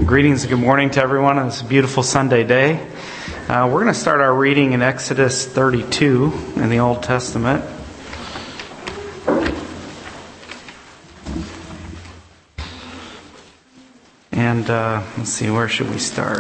Greetings and good morning to everyone on this beautiful Sunday day. We're going to start our reading in Exodus 32 in the Old Testament. And let's see, where should we start?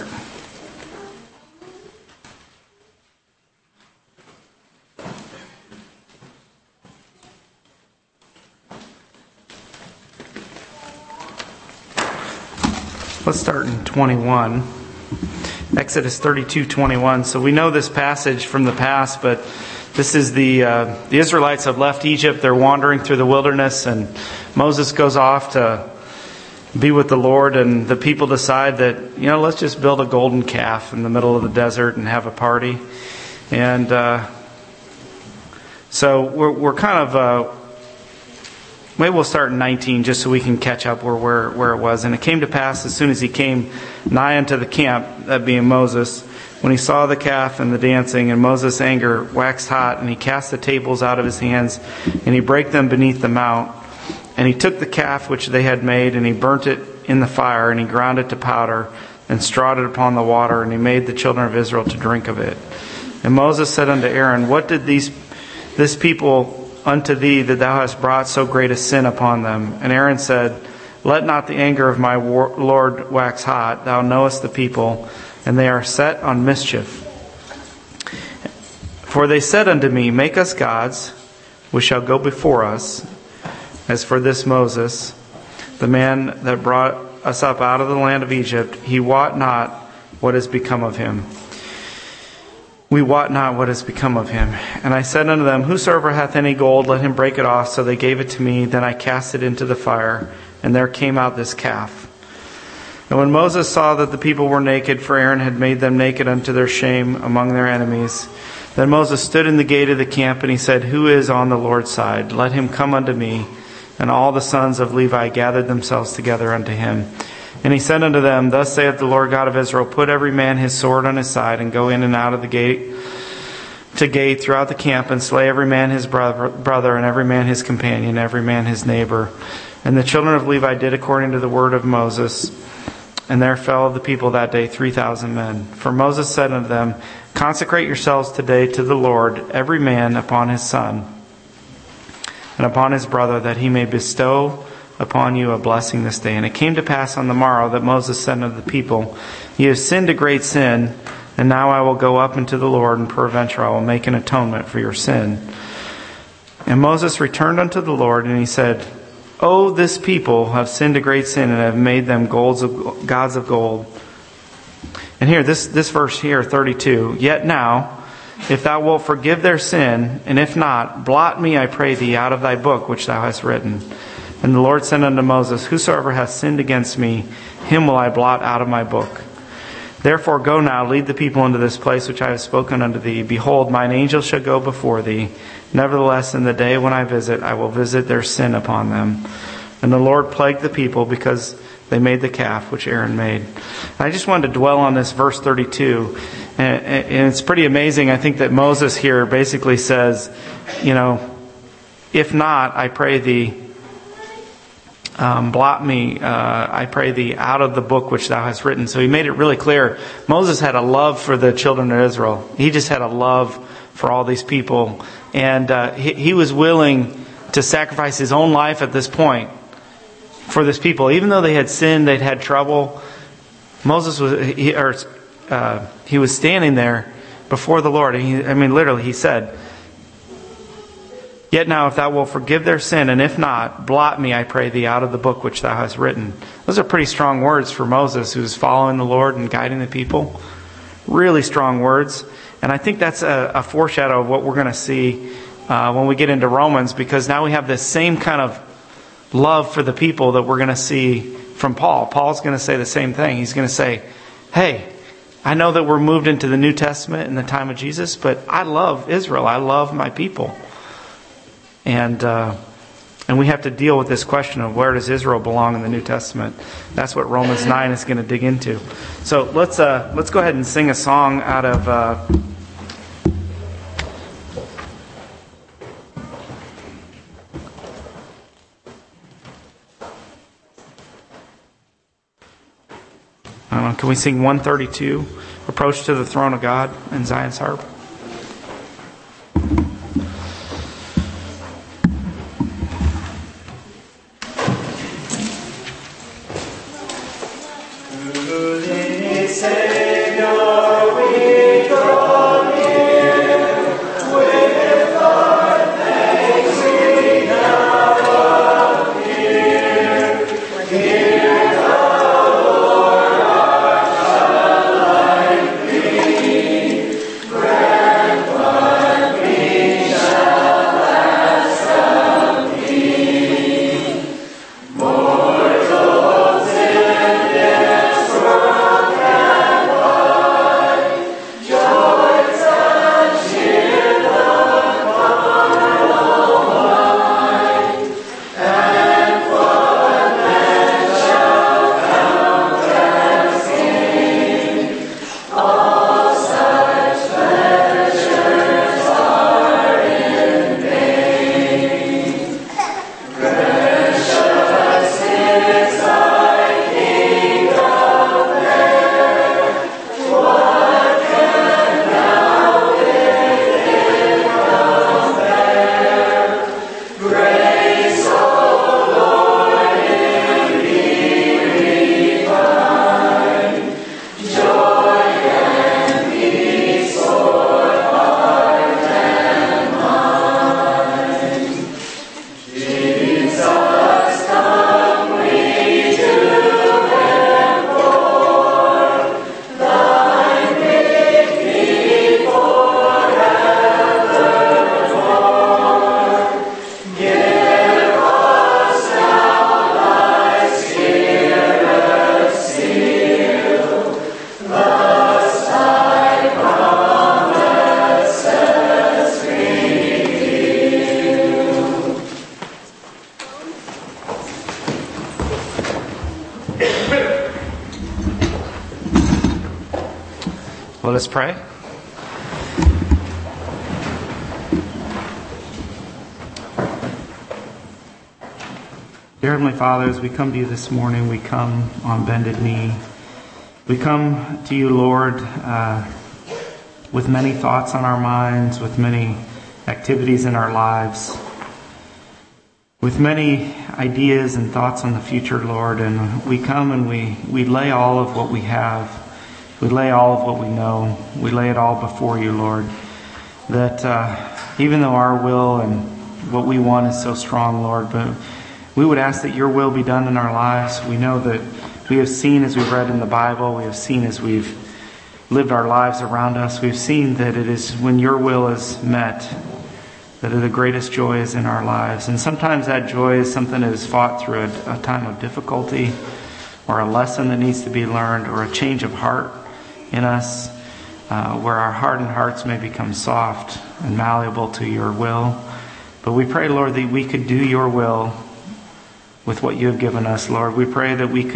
Let's start in 21. Exodus 32:21. So we know this passage from the past, but this is the Israelites have left Egypt. They're wandering through the wilderness, and Moses goes off to be with the Lord, and the people decide that, let's just build a golden calf in the middle of the desert and have a party. And so we're kind of... Maybe we'll start in 19 just so we can catch up where it was. And it came to pass as soon as he came nigh unto the camp, that being Moses, when he saw the calf and the dancing, and Moses' anger waxed hot, and he cast the tables out of his hands, and he brake them beneath the mount. And he took the calf which they had made, and he burnt it in the fire, and he ground it to powder, and strawed it upon the water, and he made the children of Israel to drink of it. And Moses said unto Aaron, What did this people unto thee that thou hast brought so great a sin upon them? And Aaron said, Let not the anger of my Lord wax hot. Thou knowest the people, and they are set on mischief. For they said unto me, Make us gods, which shall go before us. As for this Moses, the man that brought us up out of the land of Egypt, he wot not what is become of him. We wot not what has become of him. And I said unto them, Whosoever hath any gold, let him break it off. So they gave it to me. Then I cast it into the fire, and there came out this calf. And when Moses saw that the people were naked, for Aaron had made them naked unto their shame among their enemies, then Moses stood in the gate of the camp, and he said, Who is on the Lord's side? Let him come unto me. And all the sons of Levi gathered themselves together unto him. And he said unto them, Thus saith the Lord God of Israel, Put every man his sword on his side, and go in and out of the gate to gate throughout the camp, and slay every man his brother, and every man his companion, every man his neighbor. And the children of Levi did according to the word of Moses. And there fell of the people that day 3,000 men. For Moses said unto them, Consecrate yourselves today to the Lord, every man upon his son, and upon his brother, that he may bestow upon you a blessing this day. And it came to pass on the morrow that Moses said unto the people, Ye have sinned a great sin, and now I will go up unto the Lord, and peradventure I will make an atonement for your sin. And Moses returned unto the Lord, and he said, O this people have sinned a great sin, and have made them gods of gold. And here, this verse here, 32, Yet now, if thou wilt forgive their sin, and if not, blot me, I pray thee, out of thy book which thou hast written. And the Lord said unto Moses, Whosoever hath sinned against me, him will I blot out of my book. Therefore go now, lead the people into this place which I have spoken unto thee. Behold, mine angel shall go before thee. Nevertheless, in the day when I visit, I will visit their sin upon them. And the Lord plagued the people because they made the calf which Aaron made. I just wanted to dwell on this verse 32. And it's pretty amazing. I think that Moses here basically says, if not, I pray thee, blot me, I pray thee, out of the book which thou hast written. So he made it really clear. Moses had a love for the children of Israel. He just had a love for all these people. And he was willing to sacrifice his own life at this point for this people. Even though they had sinned, they'd had trouble. Moses he was standing there before the Lord. Literally, he said, Yet now, if thou wilt forgive their sin, and if not, blot me, I pray thee, out of the book which thou hast written. Those are pretty strong words for Moses, who's following the Lord and guiding the people. Really strong words. And I think that's a foreshadow of what we're going to see when we get into Romans, because now we have this same kind of love for the people that we're going to see from Paul. Paul's going to say the same thing. He's going to say, Hey, I know that we're moved into the New Testament in the time of Jesus, but I love Israel. I love my people. And we have to deal with this question of where does Israel belong in the New Testament. That's what Romans 9 is going to dig into. So let's go ahead and sing a song out of Can we sing 132, Approach to the Throne of God, in Zion's Harp? Let us pray. Dear Heavenly Father, as we come to you this morning, we come on bended knee. We come to you, Lord, with many thoughts on our minds, with many activities in our lives, with many ideas and thoughts on the future, Lord. And we come and we lay all of what we have. We lay all of what we know. We lay it all before you, Lord. That even though our will and what we want is so strong, Lord, but we would ask that your will be done in our lives. We know that we have seen as we've read in the Bible, we have seen as we've lived our lives around us, we've seen that it is when your will is met, that the greatest joy is in our lives. And sometimes that joy is something that is fought through a time of difficulty, or a lesson that needs to be learned, or a change of heart in us, where our hardened hearts may become soft and malleable to your will. But we pray, Lord, that we could do your will with what you have given us, Lord. We pray that you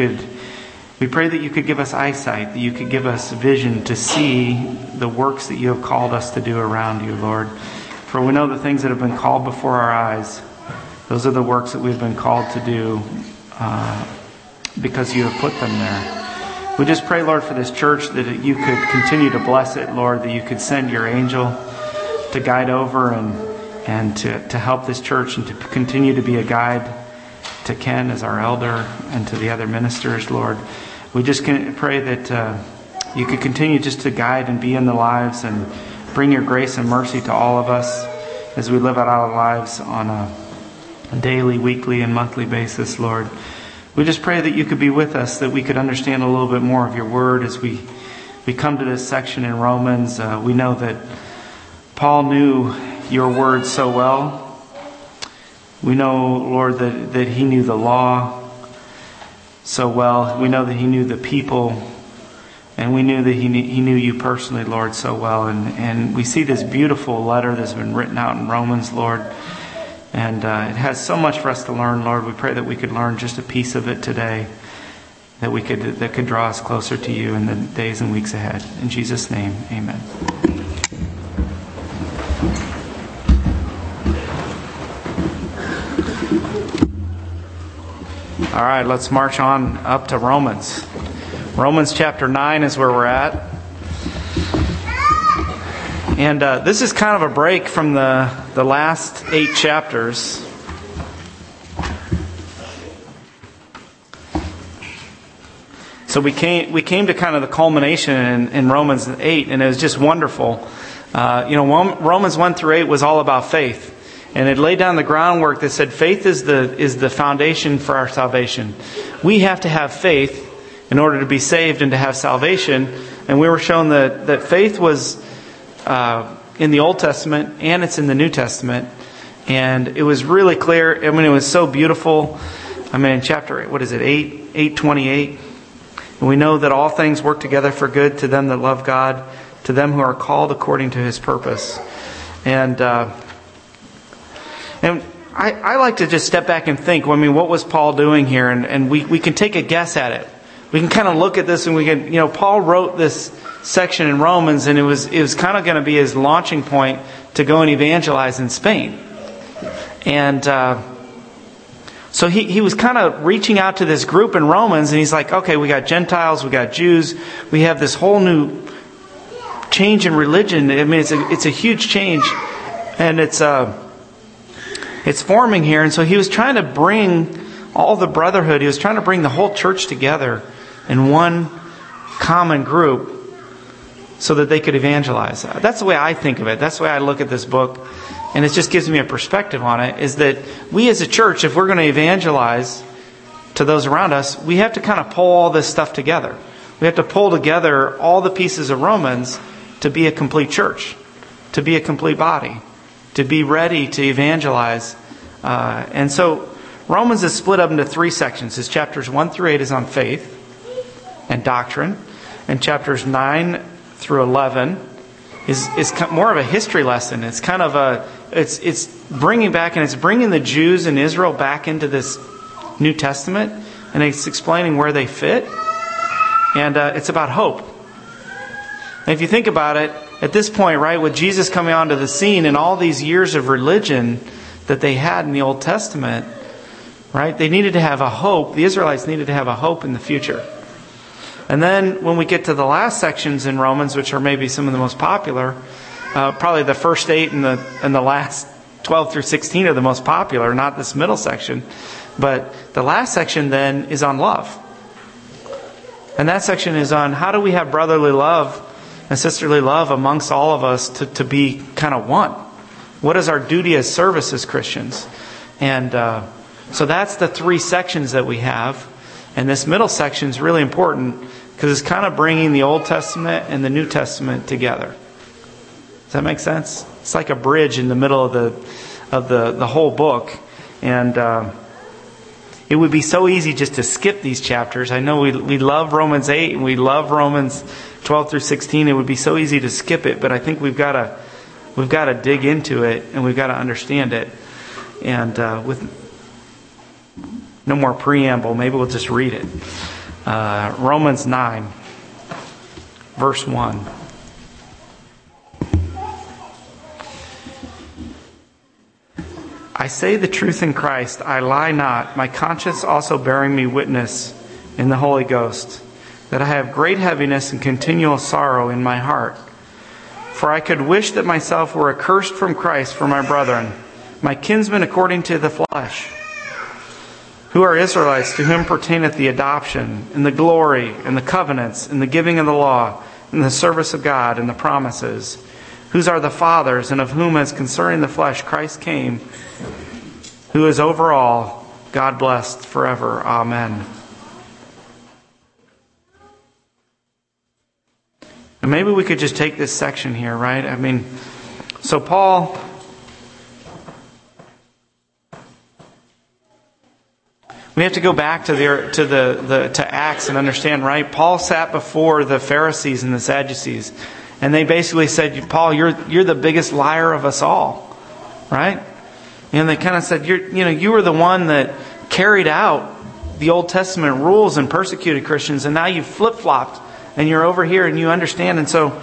could give us eyesight, that you could give us vision to see the works that you have called us to do around you, Lord. For we know the things that have been called before our eyes, those are the works that we've been called to do because you have put them there. We just pray, Lord, for this church, that you could continue to bless it, Lord, that you could send your angel to guide over and to help this church and to continue to be a guide to Ken as our elder and to the other ministers, Lord. We just pray that you could continue just to guide and be in the lives and bring your grace and mercy to all of us as we live out our lives on a daily, weekly, and monthly basis, Lord. We just pray that you could be with us, that we could understand a little bit more of your word as we come to this section in Romans. We know that Paul knew your word so well. We know, Lord, that he knew the law so well. We know that he knew the people. And we knew that he knew you personally, Lord, so well. And we see this beautiful letter that's been written out in Romans, Lord. And it has so much for us to learn, Lord. We pray that we could learn just a piece of it today, that could draw us closer to you in the days and weeks ahead. In Jesus' name, amen. All right, let's march on up to Romans. Romans chapter 9 is where we're at. And this is kind of a break from the last 8 chapters. So we came to kind of the culmination in Romans 8, and it was just wonderful. Romans 1 through 8 was all about faith. And it laid down the groundwork that said faith is the foundation for our salvation. We have to have faith in order to be saved and to have salvation. And we were shown that faith was in the Old Testament and it's in the New Testament. And it was really clear. I mean, it was so beautiful. I mean, in chapter 8:28. And we know that all things work together for good to them that love God, to them who are called according to His purpose. And I like to just step back and think, what was Paul doing here? And we can take a guess at it. We can kind of look at this and we can, Paul wrote this section in Romans, and it was kind of going to be his launching point to go and evangelize in Spain. And so he was kind of reaching out to this group in Romans, and he's like, okay, we got Gentiles, we got Jews, we have this whole new change in religion. I mean, it's a huge change, and it's forming here. And so he was trying to bring all the brotherhood. He was trying to bring the whole church together in one common group so that they could evangelize. That's the way I think of it. That's the way I look at this book. And it just gives me a perspective on it, is that we as a church, if we're going to evangelize to those around us, we have to kind of pull all this stuff together. We have to pull together all the pieces of Romans to be a complete church, to be a complete body, to be ready to evangelize. And so Romans is split up into 3 sections. His chapters 1 through 8 is on faith and doctrine. And chapters 9 through 11 is more of a history lesson. It's kind of it's bringing back, and it's bringing the Jews in Israel back into this New Testament. And it's explaining where they fit. And it's about hope. And if you think about it, at this point, right, with Jesus coming onto the scene and all these years of religion that they had in the Old Testament, right, they needed to have a hope. The Israelites needed to have a hope in the future. And then when we get to the last sections in Romans, which are maybe some of the most popular, probably the first 8 and the last 12 through 16 are the most popular, not this middle section. But the last section then is on love. And that section is on how do we have brotherly love and sisterly love amongst all of us to be kind of one. What is our duty as service as Christians? And so that's the 3 sections that we have. And this middle section is really important because it's kind of bringing the Old Testament and the New Testament together. Does that make sense? It's like a bridge in the middle of the whole book. And it would be so easy just to skip these chapters. I know we love Romans 8 and we love Romans 12 through 16. It would be so easy to skip it, but I think we've got to dig into it and we've got to understand it. And with no more preamble, maybe we'll just read it. Romans 9, verse 1. I say the truth in Christ, I lie not, my conscience also bearing me witness in the Holy Ghost, that I have great heaviness and continual sorrow in my heart. For I could wish that myself were accursed from Christ for my brethren, my kinsmen according to the flesh, who are Israelites, to whom pertaineth the adoption, and the glory, and the covenants, and the giving of the law, and the service of God, and the promises, whose are the fathers, and of whom as concerning the flesh Christ came, who is over all, God blessed forever. Amen. And maybe we could just take this section here, right? I mean, so Paul, we have to go back to Acts and understand, right? Paul sat before the Pharisees and the Sadducees, and they basically said, Paul, you're the biggest liar of us all, right? And they kind of said, you were the one that carried out the Old Testament rules and persecuted Christians, and now you've flip-flopped and you're over here and you understand. And so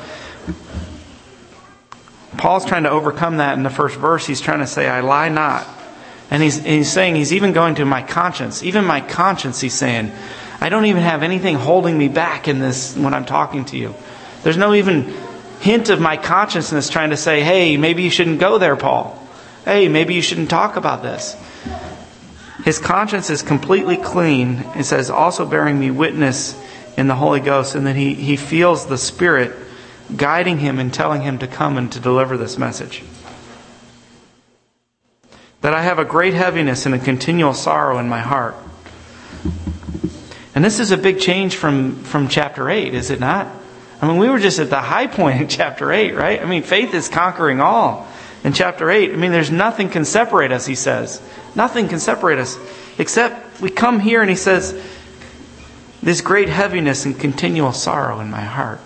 Paul's trying to overcome that in the first verse. He's trying to say, I lie not. And he's saying, he's even going to my conscience. Even my conscience, he's saying, I don't even have anything holding me back in this when I'm talking to you. There's no even hint of my consciousness trying to say, hey, maybe you shouldn't go there, Paul. Hey, maybe you shouldn't talk about this. His conscience is completely clean. It says, also bearing me witness in the Holy Ghost. And then he feels the Spirit guiding him and telling him to come and to deliver this message. That I have a great heaviness and a continual sorrow in my heart. And this is a big change from chapter 8, is it not? I mean, we were just at the high point in chapter 8, right? I mean, faith is conquering all. In chapter 8, I mean, there's nothing can separate us, he says. Nothing can separate us. Except we come here and he says, this great heaviness and continual sorrow in my heart.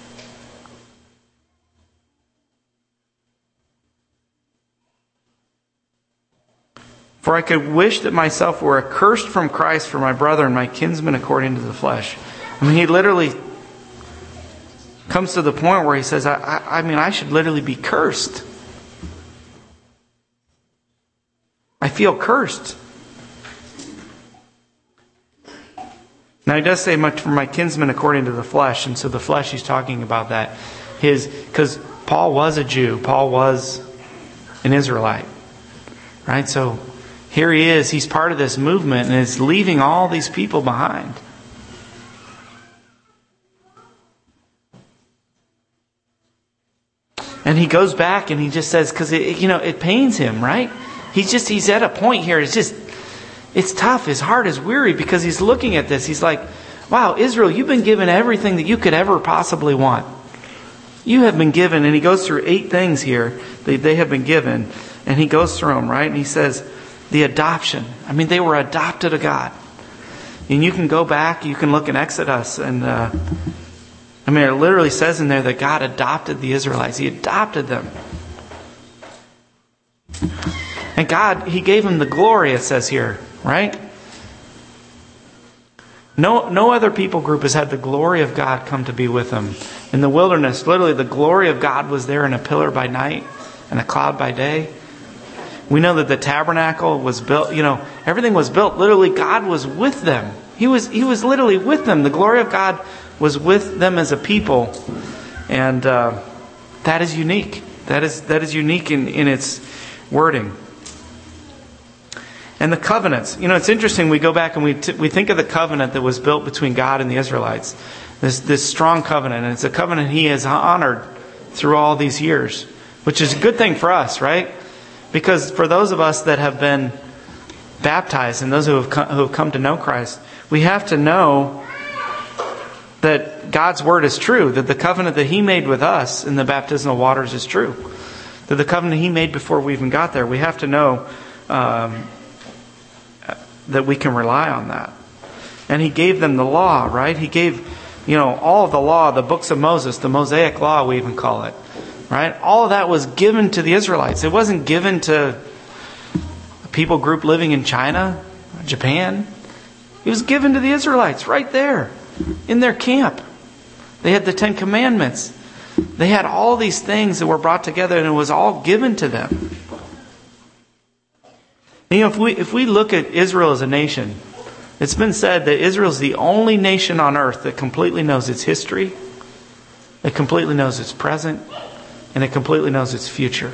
For I could wish that myself were accursed from Christ for my brother and my kinsman according to the flesh. I mean, he literally comes to the point where he says, I should literally be cursed. I feel cursed. Now he does say much for my kinsman according to the flesh. And so the flesh, he's talking about that. Because Paul was a Jew. Paul was an Israelite. Right? So here he is. He's part of this movement and is leaving all these people behind. And he goes back and he just says, because it pains him, right? He's at a point here. It's tough. His heart is weary because he's looking at this. He's like, wow, Israel, you've been given everything that you could ever possibly want. You have been given, and he goes through 8 things here that they have been given. And he goes through them, right? And he says, the adoption. I mean, they were adopted of God. And you can go back, you can look in Exodus, and it literally says in there that God adopted the Israelites. He adopted them. And God, He gave them the glory, it says here, right? No other people group has had the glory of God come to be with them. In the wilderness, literally the glory of God was there in a pillar by night and a cloud by day. We know that the tabernacle was built, everything was built. Literally, God was with them. He was literally with them. The glory of God was with them as a people. And that is unique. That is unique in its wording. And the covenants. It's interesting. We go back and we think of the covenant that was built between God and the Israelites. This strong covenant. And it's a covenant He has honored through all these years. Which is a good thing for us, right? Because for those of us that have been baptized and those who have come to know Christ, we have to know that God's Word is true. That the covenant that He made with us in the baptismal waters is true. That the covenant He made before we even got there. We have to know that we can rely on that. And He gave them the law, right? He gave, all of the law, the books of Moses, the Mosaic Law we even call it. Right? All of that was given to the Israelites. It wasn't given to a people group living in China, Japan. It was given to the Israelites right there in their camp. They had the 10 Commandments. They had all these things that were brought together and it was all given to them. If we look at Israel as a nation, it's been said that Israel is the only nation on earth that completely knows its history, it completely knows its present, and it completely knows its future.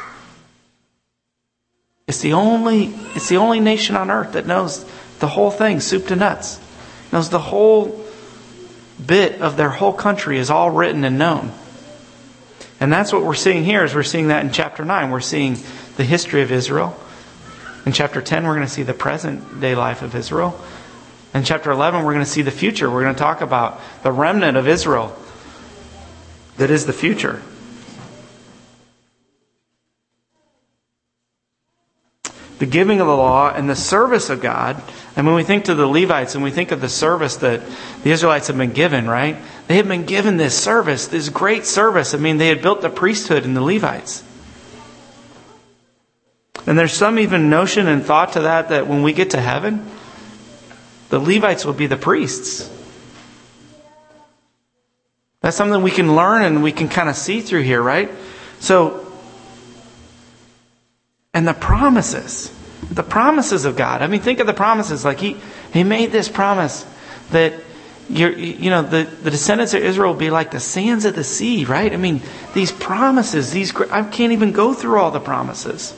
It's the only nation on earth that knows the whole thing, soup to nuts. Knows the whole bit of their whole country is all written and known. And that's what we're seeing here, is we're seeing that in chapter 9. We're seeing the history of Israel. In chapter 10, we're going to see the present day life of Israel. In chapter 11, we're going to see the future. We're going to talk about the remnant of Israel that is the future. The giving of the law and the service of God. And when we think to the Levites and we think of the service that the Israelites have been given, right? They have been given this service, this great service. They had built the priesthood in the Levites. And there's some even notion and thought to that when we get to heaven, the Levites will be the priests. That's something we can learn and we can kind of see through here, right? So, and the promises of God. Think of the promises. Like He made this promise that the descendants of Israel will be like the sands of the sea, right? I mean, these promises, I can't even go through all the promises.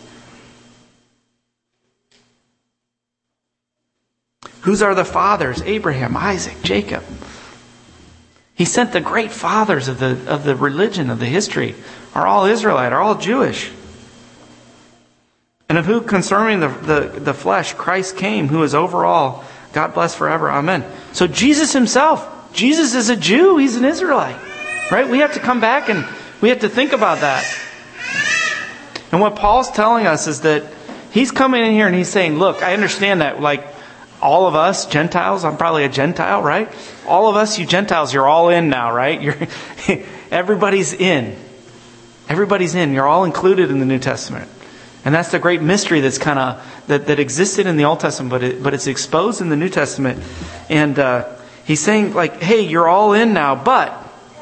Whose are the fathers? Abraham, Isaac, Jacob. He sent the great fathers of the religion, of the history, are all Israelite, are all Jewish. And of who concerning the flesh Christ came, who is over all, God bless forever. Amen. So Jesus himself, Jesus is a Jew. He's an Israelite. Right? We have to come back and we have to think about that. And what Paul's telling us is that he's coming in here and he's saying, look, I understand that, like, all of us Gentiles, I'm probably a Gentile, right? All of us, you Gentiles, you're all in now, right? Everybody's in. Everybody's in. You're all included in the New Testament. And that's the great mystery that's kind of that existed in the Old Testament, but it's exposed in the New Testament. And he's saying, like, hey, you're all in now, but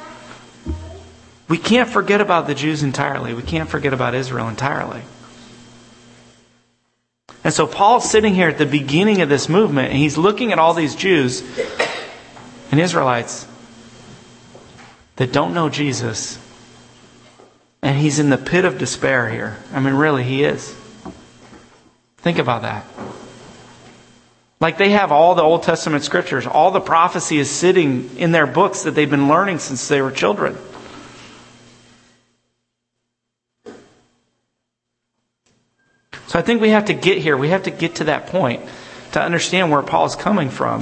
we can't forget about the Jews entirely. We can't forget about Israel entirely. And so Paul's sitting here at the beginning of this movement, and he's looking at all these Jews and Israelites that don't know Jesus. And he's in the pit of despair here. I mean, really, he is. Think about that. Like, they have all the Old Testament scriptures. All the prophecy is sitting in their books that they've been learning since they were children. So I think we have to get here. We have to get to that point to understand where Paul's coming from.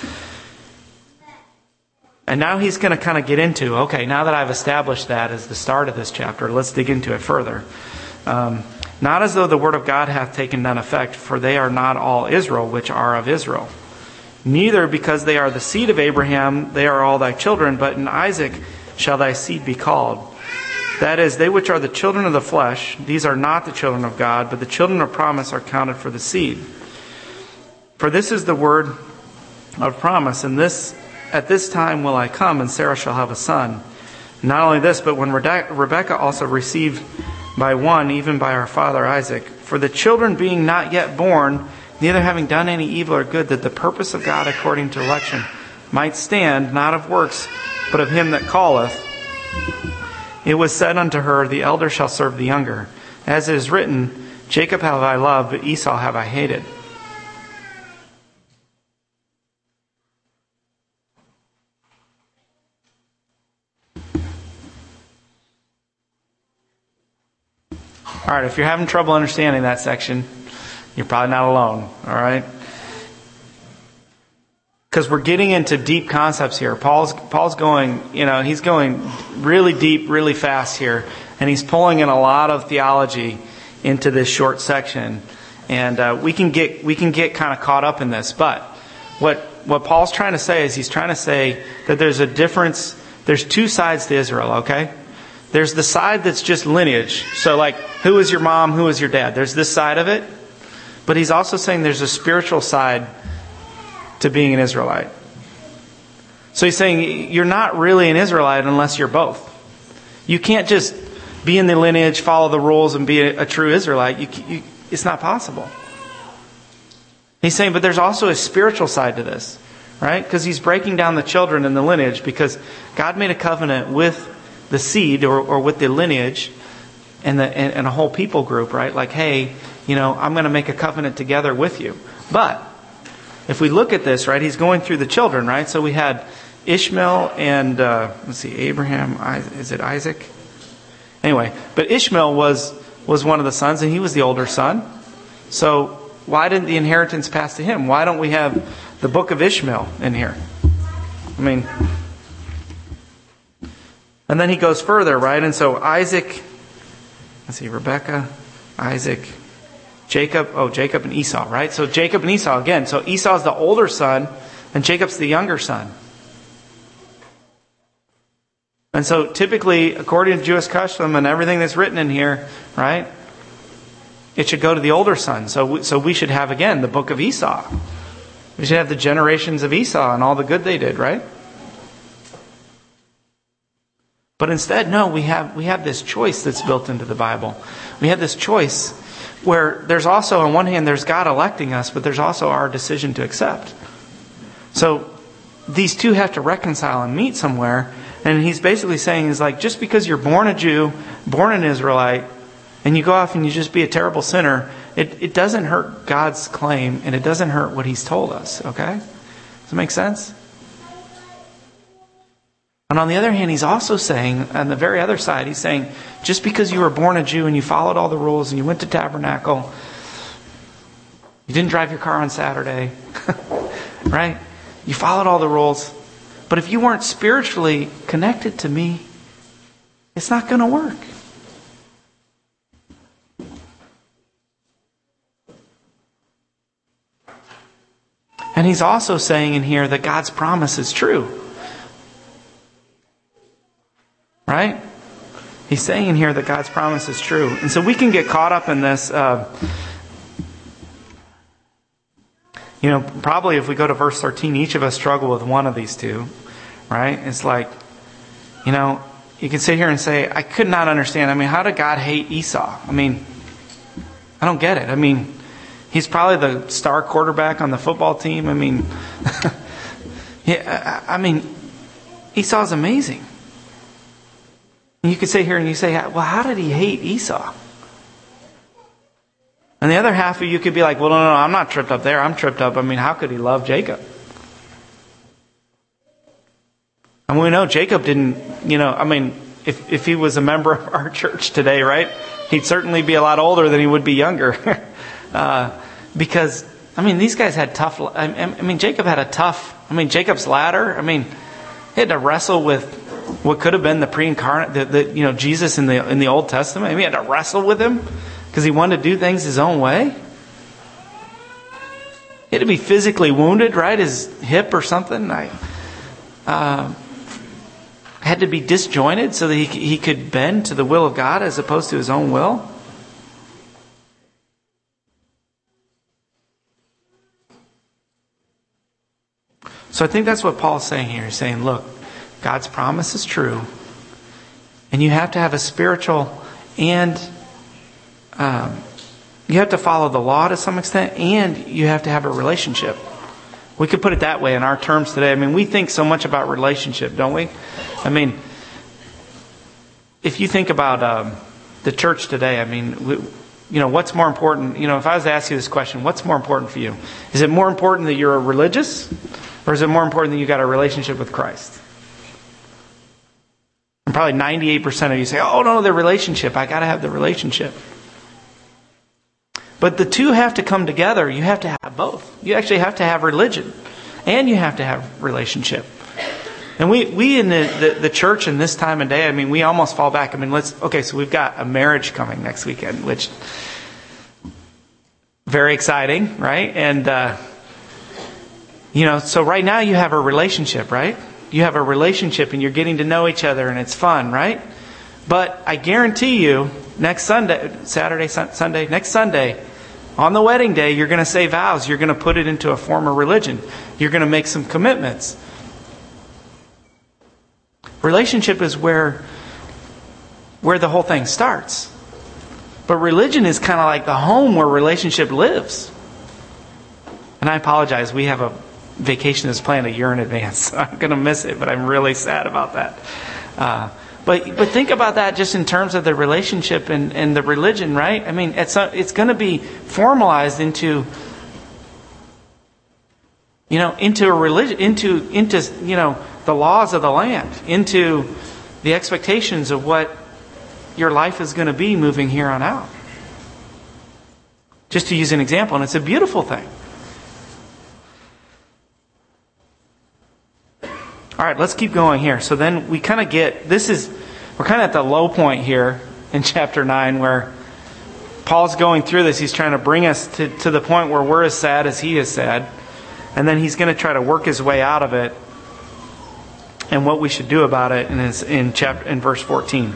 And now he's going to kind of get into, okay, now that I've established that as the start of this chapter, let's dig into it further. Not as though the word of God hath taken none effect, for they are not all Israel, which are of Israel. Neither because they are the seed of Abraham, they are all thy children, but in Isaac shall thy seed be called. That is, they which are the children of the flesh, these are not the children of God, but the children of promise are counted for the seed. For this is the word of promise, and at this time will I come, and Sarah shall have a son. Not only this, but when Rebekah also received by one, even by our father Isaac, for the children being not yet born, neither having done any evil or good, that the purpose of God according to election might stand, not of works, but of him that calleth. It was said unto her, the elder shall serve the younger. As it is written, Jacob have I loved, but Esau have I hated. All right, if you're having trouble understanding that section, you're probably not alone, all right? Because we're getting into deep concepts here. Paul's going, he's going really deep, really fast here. And he's pulling in a lot of theology into this short section. And we can get kind of caught up in this. But what Paul's trying to say is he's trying to say that there's a difference. There's two sides to Israel, okay? There's the side that's just lineage. So like, who is your mom? Who is your dad? There's this side of it. But he's also saying there's a spiritual side to being an Israelite. So he's saying you're not really an Israelite unless you're both. You can't just be in the lineage, follow the rules, and be a true Israelite. It's not possible. He's saying, but there's also a spiritual side to this, right? Because he's breaking down the children in the lineage, because God made a covenant with the seed or with the lineage and a whole people group, right? Like, hey, I'm going to make a covenant together with you. But if we look at this, right, he's going through the children, right? So we had Ishmael and, Abraham, is it Isaac? Anyway, but Ishmael was one of the sons, and he was the older son. So why didn't the inheritance pass to him? Why don't we have the book of Ishmael in here? I mean, and then he goes further, right? And so Isaac, Rebekah, Isaac, Jacob and Esau, right? So Jacob and Esau again. So Esau's the older son and Jacob's the younger son. And so typically, according to Jewish custom and everything that's written in here, right, it should go to the older son. So we should have, again, the book of Esau. We should have the generations of Esau and all the good they did, right? But instead, no, we have this choice that's built into the Bible. We have this choice where there's also, on one hand, there's God electing us, but there's also our decision to accept. So these two have to reconcile and meet somewhere. And he's basically saying is like, just because you're born a Jew, born an Israelite, and you go off and you just be a terrible sinner, it doesn't hurt God's claim, and it doesn't hurt what He's told us. Okay? Does that make sense? And on the other hand, he's also saying, on the very other side, he's saying, just because you were born a Jew and you followed all the rules and you went to tabernacle, you didn't drive your car on Saturday, right? You followed all the rules. But if you weren't spiritually connected to me, it's not going to work. And he's also saying in here that God's promise is true. Right? He's saying in here that God's promise is true. And so we can get caught up in this. Probably if we go to verse 13, each of us struggle with one of these two. Right? It's like, you can sit here and say, I could not understand. How did God hate Esau? I don't get it. He's probably the star quarterback on the football team. Esau's amazing. And you could sit here and you say, well, how did he hate Esau? And the other half of you could be like, well, no, I'm not tripped up there. I'm tripped up. How could he love Jacob? And we know Jacob didn't, if he was a member of our church today, right? He'd certainly be a lot older than he would be younger. Because, these guys had tough, Jacob had a tough, Jacob's ladder, he had to wrestle with what could have been the pre-incarnate, Jesus in the Old Testament. He had to wrestle with him because he wanted to do things his own way. He had to be physically wounded, right? His hip or something. Had to be disjointed so that he could bend to the will of God as opposed to his own will. So I think that's what Paul's saying here. He's saying, look, God's promise is true. And you have to have a spiritual and you have to follow the law to some extent, and you have to have a relationship. We could put it that way in our terms today. We think so much about relationship, don't we? If you think about the church today, what's more important? If I was to ask you this question, what's more important for you? Is it more important that you're religious, or is it more important that you got a relationship with Christ? And probably 98% of you say, oh no, the relationship. I got to have the relationship. But the two have to come together. You have to have both. You actually have to have religion, and you have to have relationship. And we in the church in this time of day, we almost fall back. So we've got a marriage coming next weekend, which very exciting, right? And so right now you have a relationship, right? You have a relationship and you're getting to know each other and it's fun, right? But I guarantee you, next Sunday, on the wedding day, you're going to say vows. You're going to put it into a form of religion. You're going to make some commitments. Relationship is where the whole thing starts. But religion is kind of like the home where relationship lives. And I apologize, we have a vacation that's planned a year in advance. So I'm going to miss it, but I'm really sad about that. But think about that just in terms of the relationship and the religion, right? It's going to be formalized into a religion, into the laws of the land, into the expectations of what your life is going to be moving here on out. Just to use an example, and it's a beautiful thing. All right, let's keep going here. So then we kind of we're kind of at the low point here in chapter 9 where Paul's going through this. He's trying to bring us to the point where we're as sad as he is sad. And then he's going to try to work his way out of it and what we should do about it in verse 14.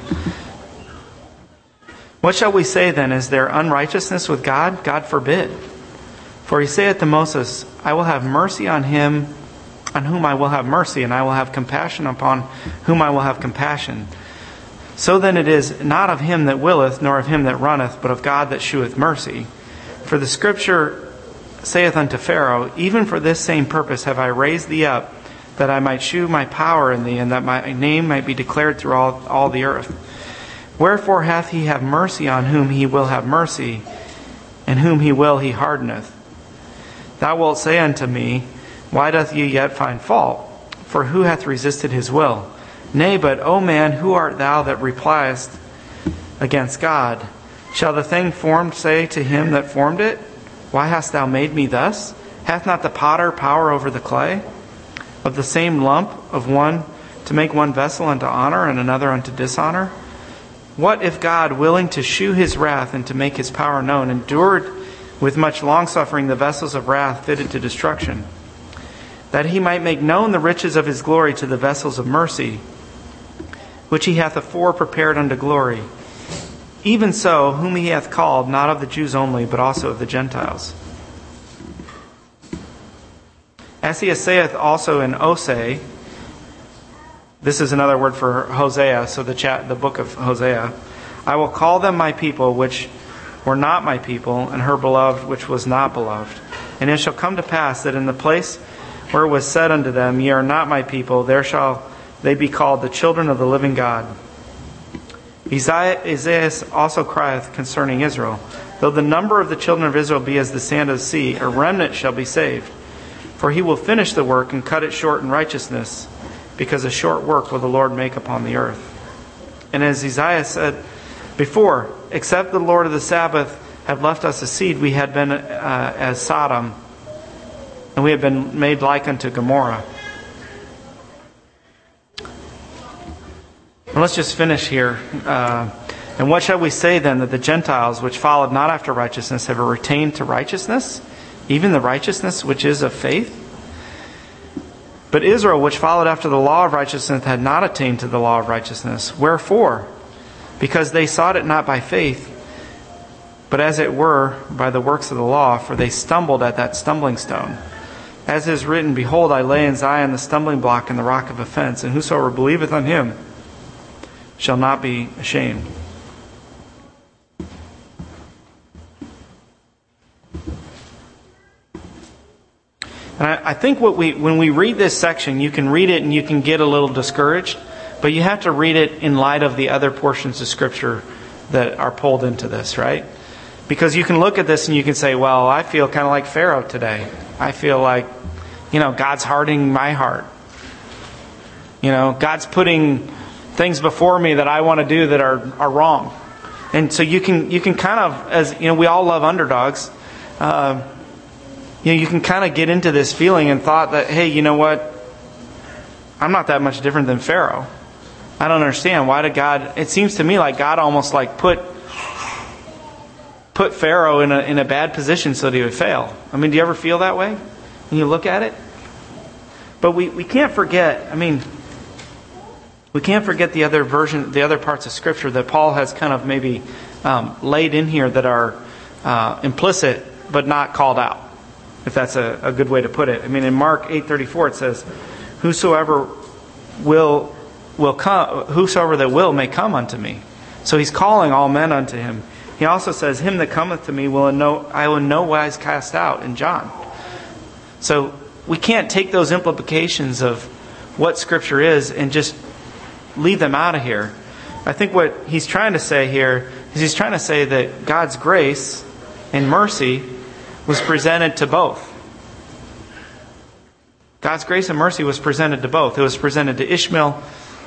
What shall we say then? Is there unrighteousness with God? God forbid. For he saith to Moses, I will have mercy on him on whom I will have mercy, and I will have compassion upon whom I will have compassion. So then it is not of him that willeth, nor of him that runneth, but of God that sheweth mercy. For the Scripture saith unto Pharaoh, even for this same purpose have I raised thee up, that I might shew my power in thee, and that my name might be declared through all the earth. Wherefore hath he have mercy on whom he will have mercy, and whom he will he hardeneth. Thou wilt say unto me, Why doth ye yet find fault? For who hath resisted his will? Nay, but, O man, who art thou that repliest against God? Shall the thing formed say to him that formed it, Why hast thou made me thus? Hath not the potter power over the clay? Of the same lump of one to make one vessel unto honor and another unto dishonor? What if God, willing to shew his wrath and to make his power known, endured with much longsuffering the vessels of wrath fitted to destruction, that he might make known the riches of his glory to the vessels of mercy, which he hath afore prepared unto glory? Even so, whom he hath called, not of the Jews only, but also of the Gentiles. As he saith also in Osee, this is another word for Hosea, so the book of Hosea, I will call them my people, which were not my people, and her beloved, which was not beloved. And it shall come to pass that in the place where it was said unto them, Ye are not my people, there shall they be called the children of the living God. Isaiah also crieth concerning Israel, Though the number of the children of Israel be as the sand of the sea, a remnant shall be saved. For he will finish the work and cut it short in righteousness, because a short work will the Lord make upon the earth. And as Isaiah said before, except the Lord of the Sabbath had left us a seed, we had been as Sodom, and we had been made like unto Gomorrah. And let's just finish here. And what shall we say then, that the Gentiles, which followed not after righteousness, have retained to righteousness, even the righteousness which is of faith? But Israel, which followed after the law of righteousness, had not attained to the law of righteousness. Wherefore? Because they sought it not by faith, but as it were by the works of the law, for they stumbled at that stumbling stone. As is written, Behold, I lay in Zion the stumbling block and the rock of offense, and whosoever believeth on him shall not be ashamed. And I think when we read this section, you can read it and you can get a little discouraged, but you have to read it in light of the other portions of Scripture that are pulled into this, right? Because you can look at this and you can say, well, I feel kind of like Pharaoh today. I feel like, God's hardening my heart. God's putting things before me that I want to do that are wrong. And so you can kind of, as we all love underdogs, you can kind of get into this feeling and thought that, hey, you know what? I'm not that much different than Pharaoh. I don't understand. Why did God... It seems to me like God almost put Pharaoh in a bad position so that he would fail. I mean, do you ever feel that way when you look at it? But we can't forget... we can't forget the other parts of Scripture that Paul has kind of maybe laid in here that are implicit but not called out. If that's a good way to put it. I mean, in Mark 8:34 it says, Whosoever that will may come unto me. So he's calling all men unto him. He also says, Him that cometh to me I will in no wise cast out, in John. So we can't take those implications of what Scripture is and just leave them out of here. I think what he's trying to say here is he's trying to say that God's grace and mercy was presented to both. God's grace and mercy was presented to both. It was presented to Ishmael,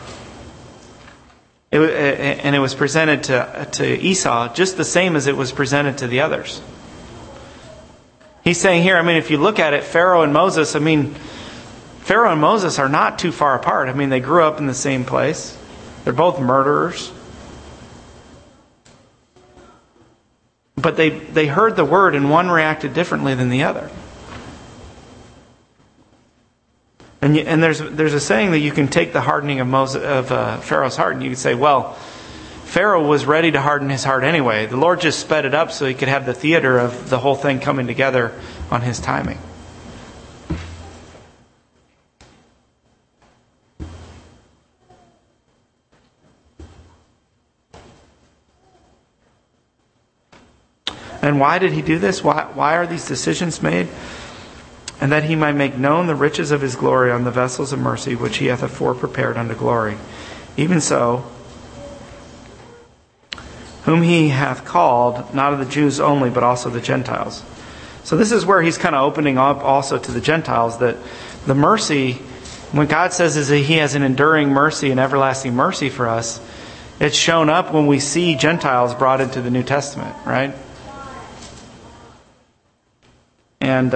and it was presented to Esau, just the same as it was presented to the others. He's saying here, if you look at it, Pharaoh and Moses are not too far apart. They grew up in the same place. They're both murderers. But they heard the word and one reacted differently than the other. And there's a saying that you can take the hardening of Pharaoh's heart and you can say, well, Pharaoh was ready to harden his heart anyway. The Lord just sped it up so he could have the theater of the whole thing coming together on his timing. And why did he do this? Why are these decisions made? and that he might make known the riches of his glory on the vessels of mercy, which he hath afore prepared unto glory. Even so, whom he hath called, not of the Jews only, but also the Gentiles. So this is where he's kind of opening up also to the Gentiles, that the mercy, when God says is that he has an enduring mercy and everlasting mercy for us, it's shown up when we see Gentiles brought into the New Testament, right? And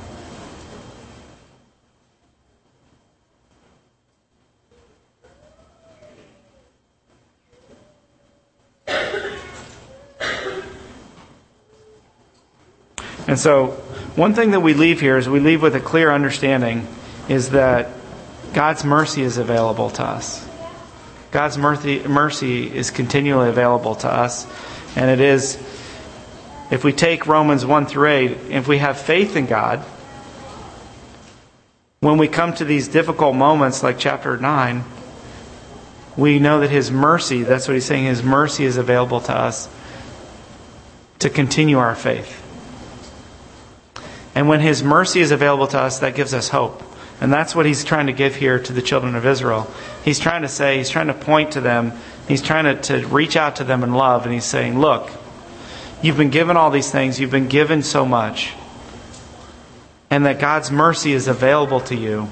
so one thing that we leave here is we leave with a clear understanding is that God's mercy is available to us. God's mercy is continually available to us. And it is, if we take Romans 1 through 8, if we have faith in God, when we come to these difficult moments like chapter 9, we know that His mercy, that's what he's saying, His mercy is available to us to continue our faith. And when His mercy is available to us, that gives us hope. And that's what he's trying to give here to the children of Israel. He's trying to say, he's trying to point to them, he's trying to reach out to them in love, and he's saying, look, you've been given all these things, you've been given so much, and that God's mercy is available to you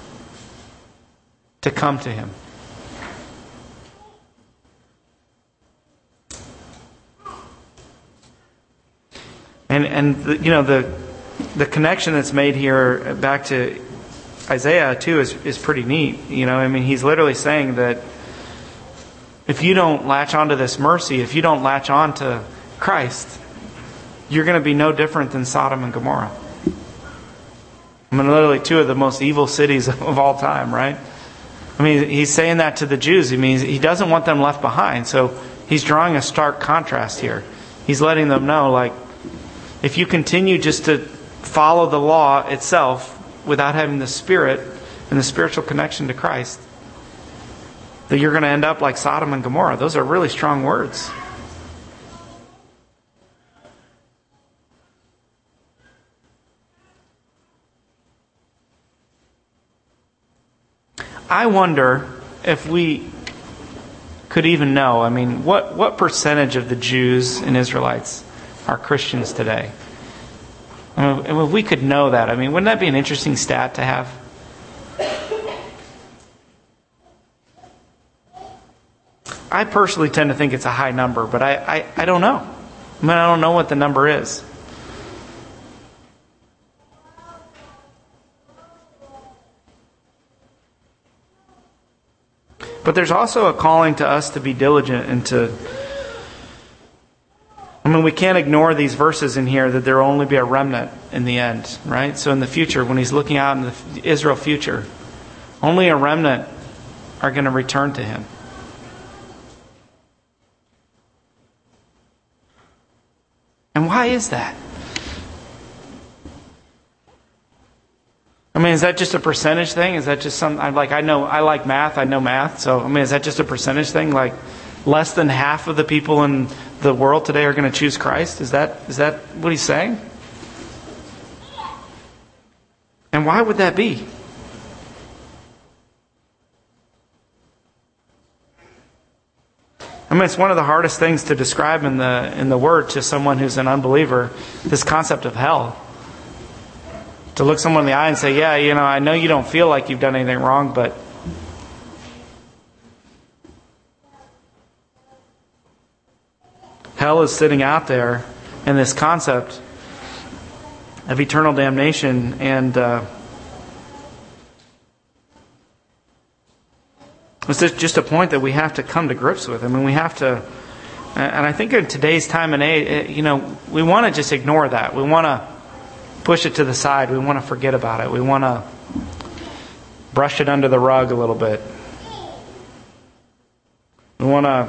to come to Him. And the connection that's made here back to Isaiah too is pretty neat. He's literally saying that if you don't latch onto this mercy, if you don't latch on to Christ, you're going to be no different than Sodom and Gomorrah. Literally two of the most evil cities of all time, right? He's saying that to the Jews. He doesn't want them left behind. So he's drawing a stark contrast here. He's letting them know, like, if you continue just to follow the law itself without having the Spirit and the spiritual connection to Christ, that you're going to end up like Sodom and Gomorrah. Those are really strong words. I wonder if we could even know, what percentage of the Jews and Israelites are Christians today? If we could know that, wouldn't that be an interesting stat to have? I personally tend to think it's a high number, but I don't know. I don't know what the number is. But there's also a calling to us to be diligent and to... we can't ignore these verses in here that there will only be a remnant in the end, right? So in the future, when he's looking out in the Israel future, only a remnant are going to return to Him. And why is that? Is that just a percentage thing? Is that just some... I like math. I know math. So, is that just a percentage thing? Like, less than half of the people in the world today are going to choose Christ? Is that what he's saying? And why would that be? It's one of the hardest things to describe in the Word to someone who's an unbeliever, this concept of hell. To look someone in the eye and say, yeah, I know you don't feel like you've done anything wrong, but hell is sitting out there in this concept of eternal damnation, and it's just a point that we have to come to grips with. We have to, and I think in today's time and age, we want to just ignore that. We want to push it to the side. We want to forget about it. We want to brush it under the rug a little bit. We want to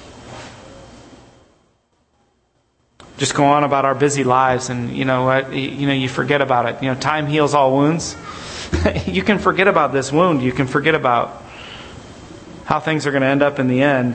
just go on about our busy lives, and you forget about it. Time heals all wounds. You can forget about this wound. You can forget about how things are going to end up in the end.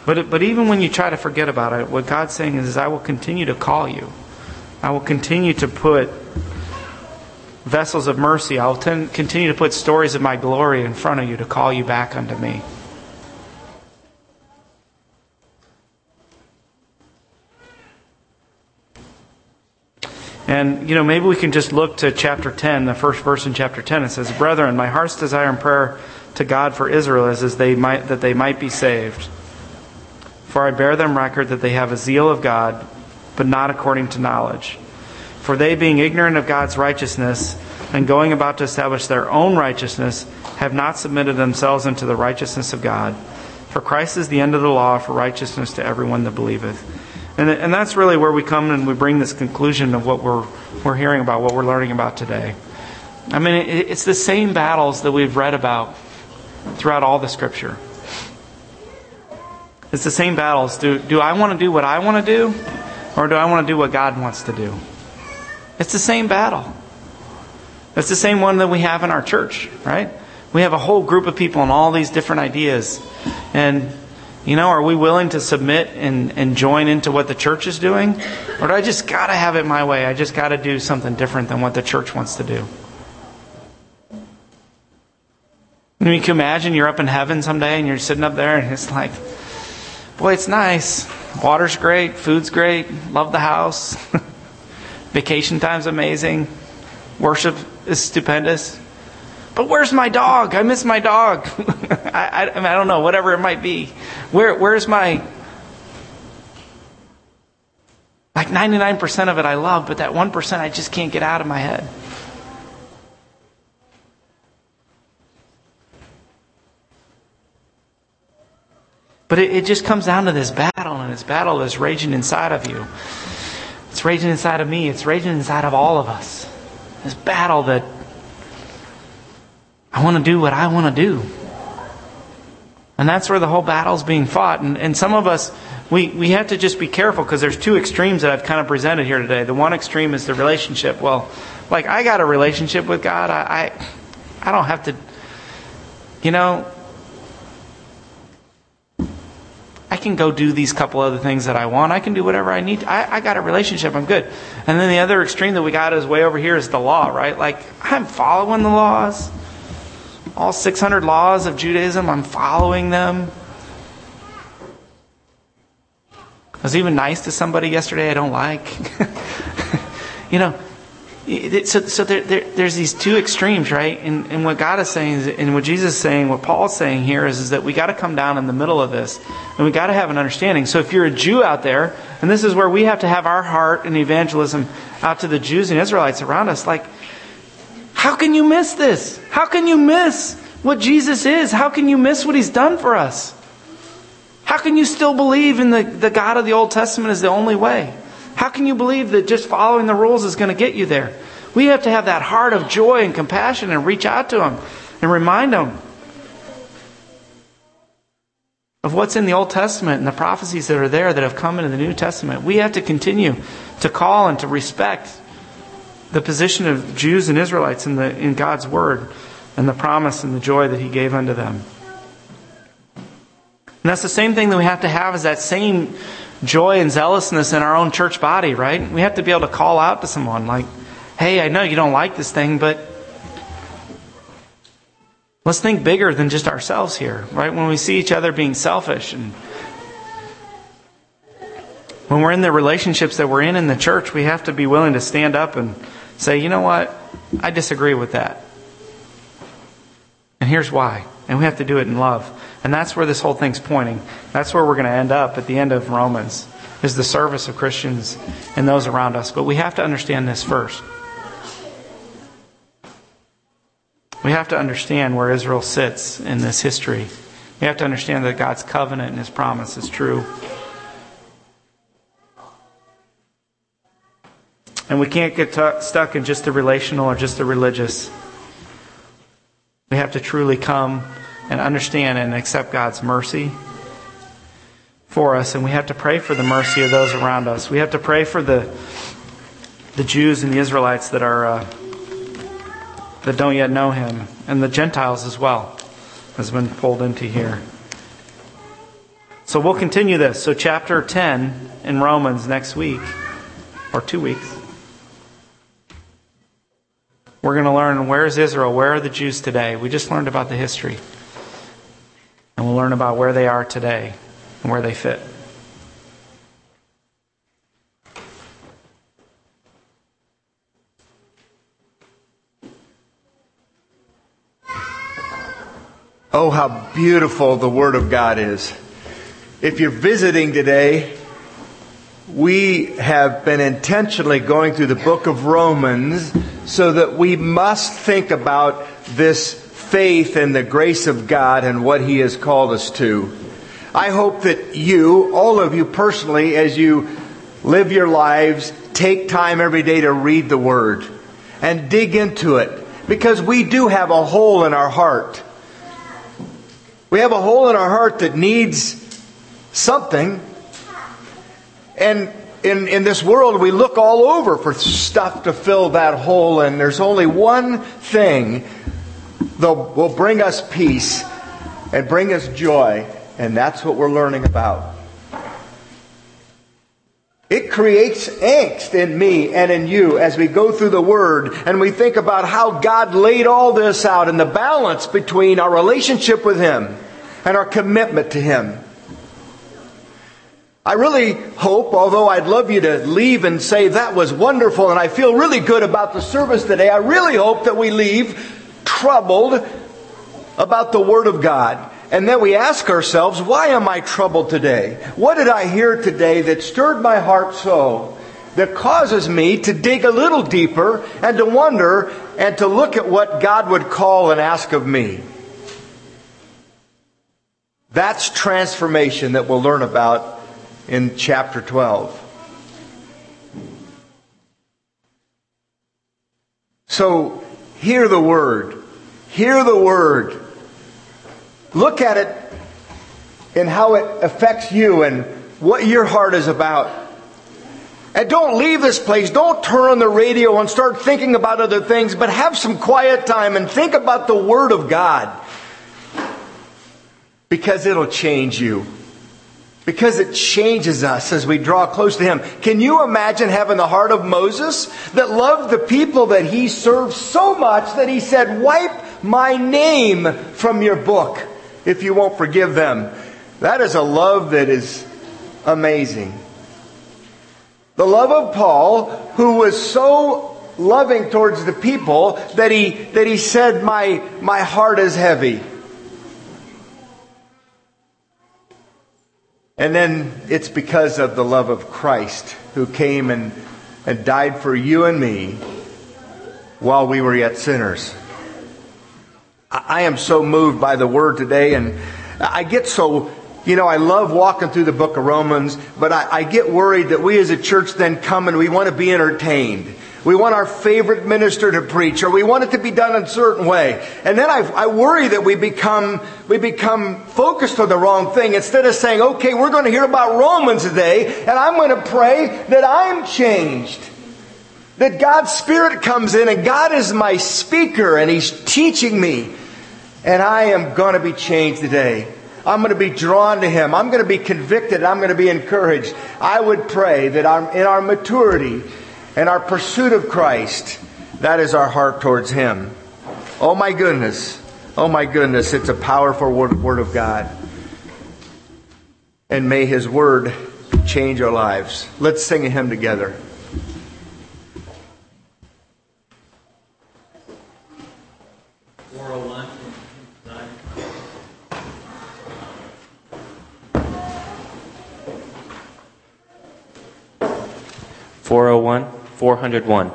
But even when you try to forget about it, what God's saying is I will continue to call you. I will continue to put vessels of mercy. I will continue to put stories of my glory in front of you to call you back unto me. And, maybe we can just look to chapter 10, the first verse in chapter 10. It says, Brethren, my heart's desire and prayer to God for Israel is that they might be saved. For I bear them record that they have a zeal of God, but not according to knowledge. For they, being ignorant of God's righteousness, and going about to establish their own righteousness, have not submitted themselves unto the righteousness of God. For Christ is the end of the law for righteousness to everyone that believeth. And that's really where we come and we bring this conclusion of what we're hearing about, what we're learning about today. I mean, it's the same battles that we've read about throughout all the Scripture. It's the same battles. Do I want to do what I want to do? Or do I want to do what God wants to do? It's the same battle. It's the same one that we have in our church, right? We have a whole group of people and all these different ideas. And, are we willing to submit and join into what the church is doing? Or do I just got to have it my way? I just got to do something different than what the church wants to do. I mean, you can imagine you're up in heaven someday and you're sitting up there and it's like, boy, it's nice. Water's great. Food's great. Love the house. Vacation time's amazing. Worship is stupendous. But where's my dog? I miss my dog. I don't know, whatever it might be. Where's my... Like 99% of it I love, but that 1% I just can't get out of my head. But it just comes down to this battle, and this battle is raging inside of you. It's raging inside of me. It's raging inside of all of us. This battle that I want to do what I want to do. And that's where the whole battle's being fought. And some of us, we have to just be careful because there's two extremes that I've kind of presented here today. The one extreme is the relationship. Well, like I got a relationship with God. I don't have to, I can go do these couple other things that I want. I can do whatever I need. I got a relationship. I'm good. And then the other extreme that we got is way over here is the law, right? Like I'm following the laws. All 600 laws of Judaism, I'm following them. I was even nice to somebody yesterday I don't like. So there's these two extremes, right? And what God is saying, and what Jesus is saying, what Paul's saying here is that we got to come down in the middle of this. And we got to have an understanding. So if you're a Jew out there, and this is where we have to have our heart and evangelism out to the Jews and Israelites around us, like, how can you miss this? How can you miss what Jesus is? How can you miss what He's done for us? How can you still believe in the God of the Old Testament is the only way? How can you believe that just following the rules is going to get you there? We have to have that heart of joy and compassion and reach out to Him and remind Him of what's in the Old Testament and the prophecies that are there that have come into the New Testament. We have to continue to call and to respect the position of Jews and Israelites in God's Word and the promise and the joy that He gave unto them. And that's the same thing that we have to have is that same joy and zealousness in our own church body, right? We have to be able to call out to someone like, hey, I know you don't like this thing, but let's think bigger than just ourselves here, right? When we see each other being selfish and when we're in the relationships that we're in the church, we have to be willing to stand up and say, you know what? I disagree with that. And here's why. And we have to do it in love. And that's where this whole thing's pointing. That's where we're going to end up at the end of Romans, is the service of Christians and those around us. But we have to understand this first. We have to understand where Israel sits in this history. We have to understand that God's covenant and His promise is true. And we can't get stuck in just the relational or just the religious. We have to truly come and understand and accept God's mercy for us. And we have to pray for the mercy of those around us. We have to pray for the Jews and the Israelites that don't yet know Him. And the Gentiles as well has been pulled into here. So we'll continue this. So chapter 10 in Romans next week, or 2 weeks. We're going to learn, where is Israel? Where are the Jews today? We just learned about the history. And we'll learn about where they are today and where they fit. Oh, how beautiful the Word of God is. If you're visiting today, we have been intentionally going through the book of Romans so that we must think about this faith and the grace of God and what He has called us to. I hope that you, all of you personally, as you live your lives, take time every day to read the Word and dig into it, because we do have a hole in our heart. We have a hole in our heart that needs something. And in this world, we look all over for stuff to fill that hole, and there's only one thing that will bring us peace and bring us joy, and that's what we're learning about. It creates angst in me and in you as we go through the Word and we think about how God laid all this out and the balance between our relationship with Him and our commitment to Him. I really hope, although I'd love you to leave and say that was wonderful and I feel really good about the service today, I really hope that we leave troubled about the Word of God. And then we ask ourselves, why am I troubled today? What did I hear today that stirred my heart so, that causes me to dig a little deeper and to wonder and to look at what God would call and ask of me? That's transformation that we'll learn about in chapter 12. So, hear the Word. Hear the Word. Look at it and how it affects you and what your heart is about. And don't leave this place. Don't turn on the radio and start thinking about other things, but have some quiet time and think about the Word of God. Because it'll change you. Because it changes us as we draw close to Him. Can you imagine having the heart of Moses that loved the people that he served so much that he said, "Wipe my name from your book if you won't forgive them"? That is a love that is amazing. The love of Paul, who was so loving towards the people that he said, my heart is heavy. And then it's because of the love of Christ, who came and died for you and me while we were yet sinners. I am so moved by the Word today, and I get so, I love walking through the book of Romans, but I get worried that we as a church then come and we want to be entertained. We want our favorite minister to preach, or we want it to be done in a certain way. And then I worry that we become focused on the wrong thing. Instead of saying, okay, we're going to hear about Romans today, and I'm going to pray that I'm changed. That God's Spirit comes in, and God is my speaker, and He's teaching me. And I am going to be changed today. I'm going to be drawn to Him. I'm going to be convicted. I'm going to be encouraged. I would pray that in our maturity and our pursuit of Christ, that is our heart towards Him. Oh my goodness. Oh my goodness. It's a powerful word of God. And may His Word change our lives. Let's sing a hymn together. $401, $401.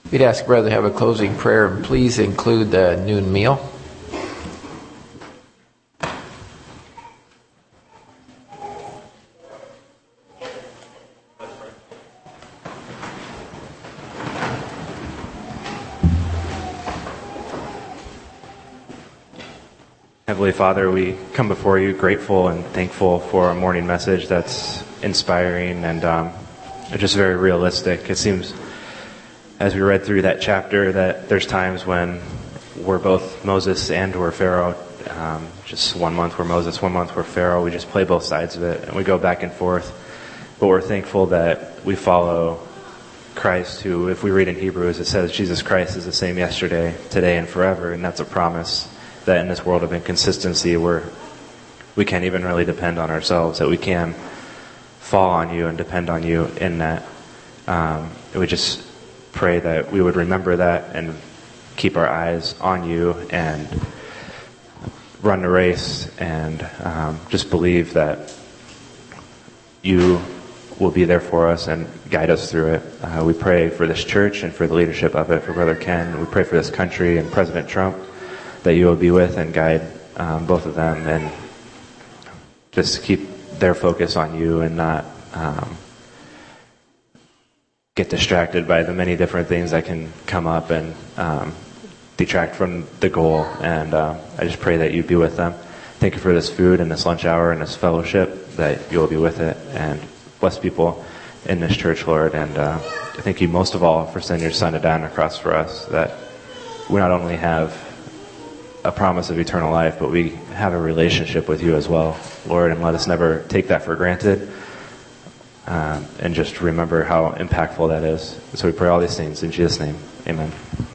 We'd ask Brother to have a closing prayer, and please include the noon meal. Heavenly Father, we come before you grateful and thankful for a morning message that's inspiring and just very realistic. It seems, as we read through that chapter, that there's times when we're both Moses and we're Pharaoh. Just 1 month we're Moses, 1 month we're Pharaoh. We just play both sides of it, and we go back and forth. But we're thankful that we follow Christ, who, if we read in Hebrews, it says Jesus Christ is the same yesterday, today, and forever, and that's a promise that in this world of inconsistency where we can't even really depend on ourselves, that we can fall on you and depend on you in that. We just pray that we would remember that and keep our eyes on you and run the race and just believe that you will be there for us and guide us through it. We pray for this church and for the leadership of it, for Brother Ken. We pray for this country and President Trump, that you will be with and guide both of them and just keep their focus on you and not get distracted by the many different things that can come up and detract from the goal. And I just pray that you be with them. Thank you for this food and this lunch hour and this fellowship, that you will be with it and bless people in this church, Lord. And thank you most of all for sending your Son to die on the cross for us, that we not only have a promise of eternal life, but we have a relationship with you as well, Lord, and let us never take that for granted, and just remember how impactful that is. So we pray all these things in Jesus' name. Amen.